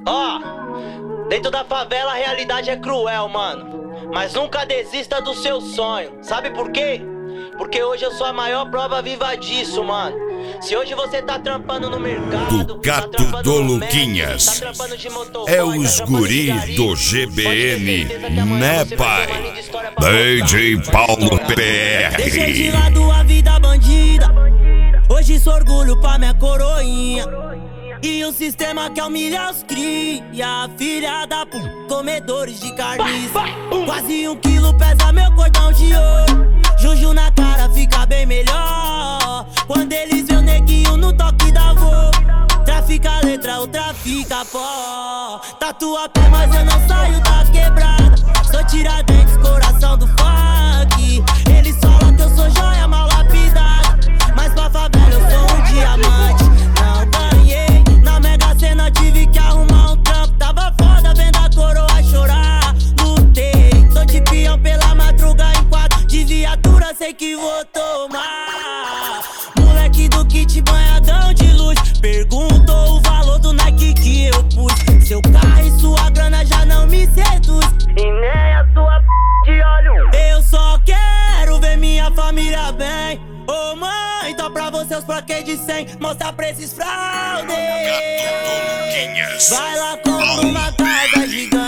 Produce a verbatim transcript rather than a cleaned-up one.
Ó, dentro da favela a realidade é cruel, mano. Mas nunca desista do seu sonho. Sabe por quê? Porque hoje eu sou a maior prova viva disso, mano. Se hoje você tá trampando no mercado, do Gato tá do no Luquinhas, Mac, tá trampando de motoboy, é os tá guri gari, do G B N, né pai? D D J Paulo P Deixei de R. lado a vida bandida, hoje sou orgulho pra minha coroinha. E o sistema quer humilhar os cria, filha da p... comedores de carniça. Quase um quilo pesa meu cordão de ouro, Juju na cara fica bem melhor. Quando eles vê o neguinho no toque da vô, trafica letra ou trafica pó. Tatua pé, mas eu não saio da quebrada. Sou Tiradentes, coração do funk. Eles falam que eu sou joia mal lapidada, mas pra favela eu sou um diamante. Não ganhei, na Mega Sena tive que arrumar um trampo. Tava foda vendo a coroa chorar. Lutei, tô de peão pela madruga em quatro de viatura, sei que vou tomar. Moleque do kit banhadão de luz, perguntou o valor do Nike que eu pus. Seu carro e sua grana já não me seduz, e nem a sua p... de olho. Eu só quero ver minha família bem. Ô oh, mãe, tô pra você os plaquês de cem, mostra pra esses fraudes. Gato do Luquinhas. Vai lá, compra uma casa gigante.